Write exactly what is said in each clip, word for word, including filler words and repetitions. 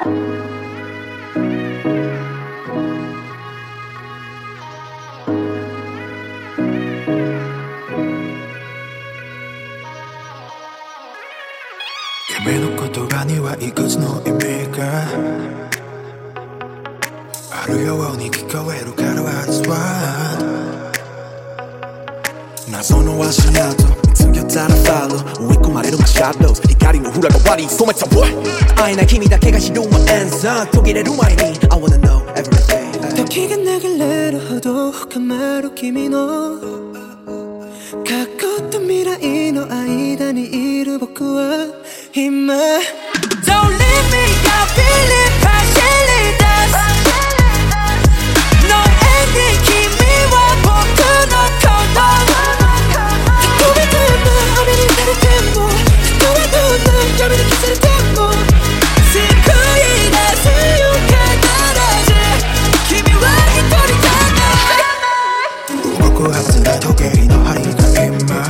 君の言葉にはいくつの意味があるように聞こえるから What's what 謎の足跡見つけたらファロー追い込まれるマシャドウ光の裏側に染めた What 会えない君だけが知る My answer 途切れる前に I wanna know everything 時が流れるほど深まる君の過去と未来の間にいる僕は今 Don't leave me, I feel it partially does No ending 君は僕の鼓動特別な雨にされても人はどんな闇に消されても救い出すよ必ず君は一人じゃない動くはずない時計の針が今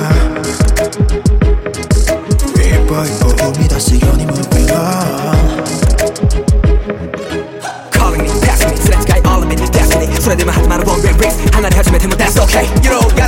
一歩一歩踏み出すように Moving on Calling me, passing me すれ違い all of it, destiny それでも始まる one great race 離れ始めても that's okay You know